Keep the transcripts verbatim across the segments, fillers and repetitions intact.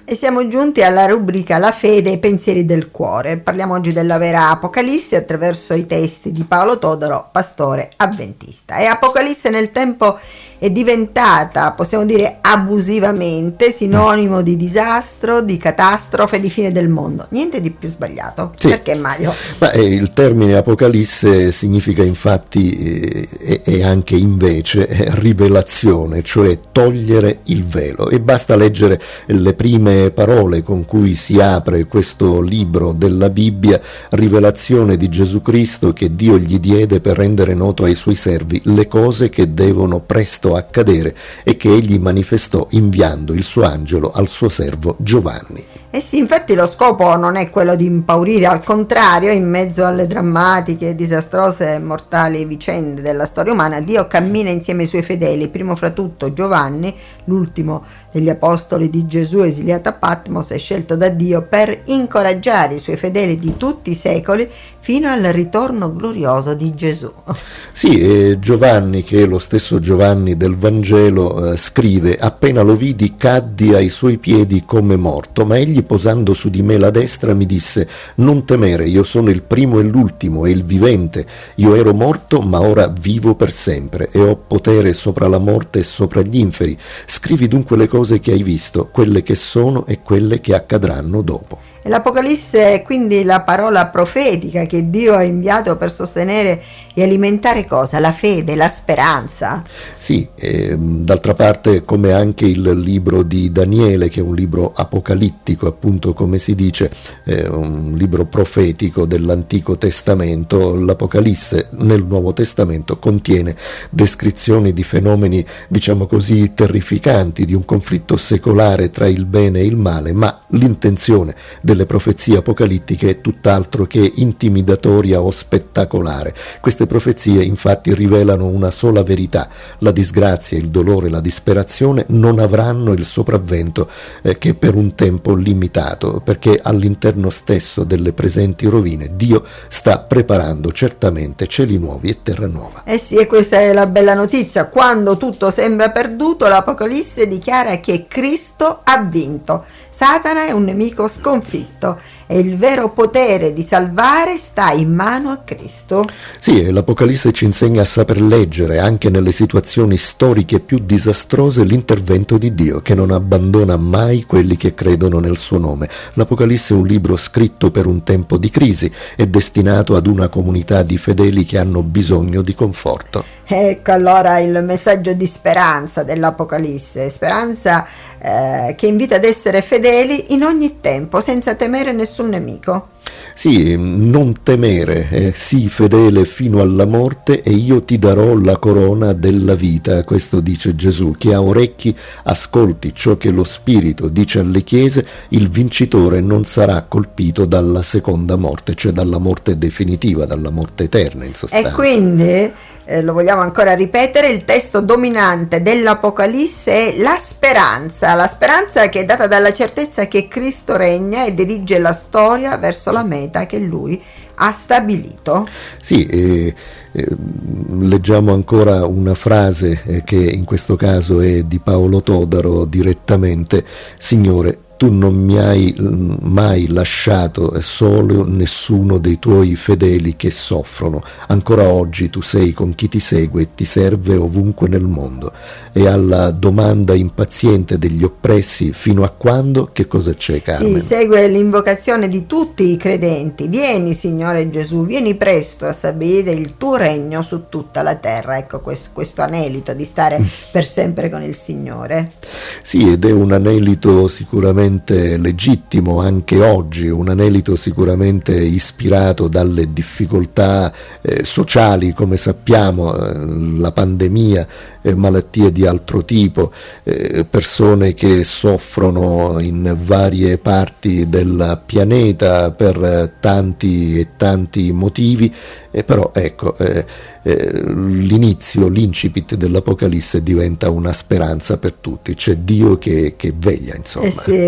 E siamo giunti alla rubrica La fede e i pensieri del cuore. Parliamo oggi della vera Apocalisse attraverso i testi di Paolo Todaro, pastore avventista. E Apocalisse nel tempo è diventata, possiamo dire abusivamente, sinonimo di disastro, di catastrofe, di fine del mondo. Niente di più sbagliato. Sì. Perché, Mario? Ma eh, il termine Apocalisse significa infatti eh, e anche invece eh, rivelazione, cioè togliere il velo, e basta leggere le prime parole con cui si apre questo libro della Bibbia: rivelazione di Gesù Cristo che Dio gli diede per rendere noto ai suoi servi le cose che devono presto accadere e che egli manifestò inviando il suo angelo al suo servo Giovanni. Eh sì, infatti lo scopo non è quello di impaurire, al contrario, in mezzo alle drammatiche, disastrose e mortali vicende della storia umana, Dio cammina insieme ai suoi fedeli, primo fra tutto Giovanni, l'ultimo degli apostoli di Gesù esiliato a Patmos e scelto da Dio per incoraggiare i suoi fedeli di tutti i secoli fino al ritorno glorioso di Gesù. Sì, e Giovanni, che è lo stesso Giovanni del Vangelo, eh, scrive: appena lo vidi caddi ai suoi piedi come morto, ma egli posando su di me la destra mi disse: non temere, io sono il primo e l'ultimo e il vivente, io ero morto ma ora vivo per sempre e ho potere sopra la morte e sopra gli inferi. Scrivi dunque le cose che hai visto, quelle che sono e quelle che accadranno dopo. E l'Apocalisse è quindi la parola profetica che Dio ha inviato per sostenere e alimentare cosa? La fede, la speranza. Sì, e, d'altra parte, come anche il libro di Daniele, che è un libro apocalittico, appunto come si dice, è un libro profetico dell'Antico Testamento, l'Apocalisse nel Nuovo Testamento contiene descrizioni di fenomeni, diciamo così, terrificanti, di un conflitto secolare tra il bene e il male, ma l'intenzione delle profezie apocalittiche è tutt'altro che intimidatoria o spettacolare. Queste profezie infatti rivelano una sola verità: la disgrazia, il dolore, la disperazione non avranno il sopravvento eh, che per un tempo limitato, perché all'interno stesso delle presenti rovine Dio sta preparando certamente cieli nuovi e terra nuova. Eh sì, e questa è la bella notizia: quando tutto sembra perduto, l'Apocalisse dichiara che Cristo ha vinto. Satana è un nemico sconfitto e il vero potere di salvare sta in mano a Cristo. Sì, e l'Apocalisse ci insegna a saper leggere anche nelle situazioni storiche più disastrose l'intervento di Dio, che non abbandona mai quelli che credono nel suo nome. L'Apocalisse è un libro scritto per un tempo di crisi, è destinato ad una comunità di fedeli che hanno bisogno di conforto. Ecco allora il messaggio di speranza dell'Apocalisse, speranza eh, che invita ad essere fedeli in ogni tempo, senza temere nessun nemico. Sì, non temere, eh, sii fedele fino alla morte e io ti darò la corona della vita. Questo dice Gesù. Chi ha orecchi ascolti ciò che lo Spirito dice alle chiese: il vincitore non sarà colpito dalla seconda morte, cioè dalla morte definitiva, dalla morte eterna in sostanza. E quindi, eh, lo vogliamo ancora ripetere, il testo dominante dell'Apocalisse è la speranza, la speranza che è data dalla certezza che Cristo regna e dirige la storia verso la meta che Lui ha stabilito. Sì, eh, eh, leggiamo ancora una frase eh, che in questo caso è di Paolo Todaro direttamente: Signore, tu non mi hai mai lasciato solo nessuno dei tuoi fedeli che soffrono. Ancora oggi tu sei con chi ti segue e ti serve ovunque nel mondo. E alla domanda impaziente degli oppressi: fino a quando? Che cosa c'è, Carmen? Sì, segue l'invocazione di tutti i credenti: vieni Signore Gesù, vieni presto a stabilire il tuo regno su tutta la terra. Ecco questo, questo anelito di stare per sempre con il Signore. Sì, ed è un anelito sicuramente legittimo anche oggi, un anelito sicuramente ispirato dalle difficoltà eh, sociali, come sappiamo, eh, la pandemia, eh, malattie di altro tipo, eh, persone che soffrono in varie parti del pianeta per tanti e tanti motivi, e però ecco eh, eh, l'inizio, l'incipit dell'Apocalisse diventa una speranza per tutti. C'è Dio che, che veglia, insomma. Eh sì,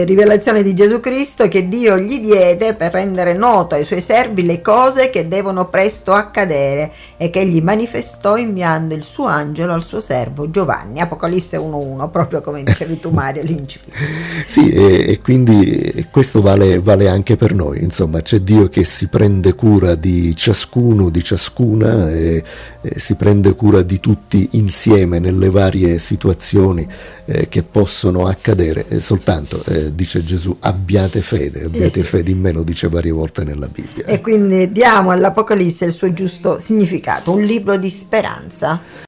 rivelazione di Gesù Cristo che Dio gli diede per rendere noto ai suoi servi le cose che devono presto accadere e che egli manifestò inviando il suo angelo al suo servo Giovanni. Apocalisse uno uno, proprio come dicevi tu Mario, l'incipit. Sì, e, e quindi questo vale, vale anche per noi, insomma c'è Dio che si prende cura di ciascuno, di ciascuna e, e si prende cura di tutti insieme nelle varie situazioni eh, che possono accadere, e soltanto eh, dice Gesù abbiate fede, abbiate eh sì. fede in me, lo dice varie volte nella Bibbia. E quindi diamo all'Apocalisse il suo giusto significato, un libro di speranza.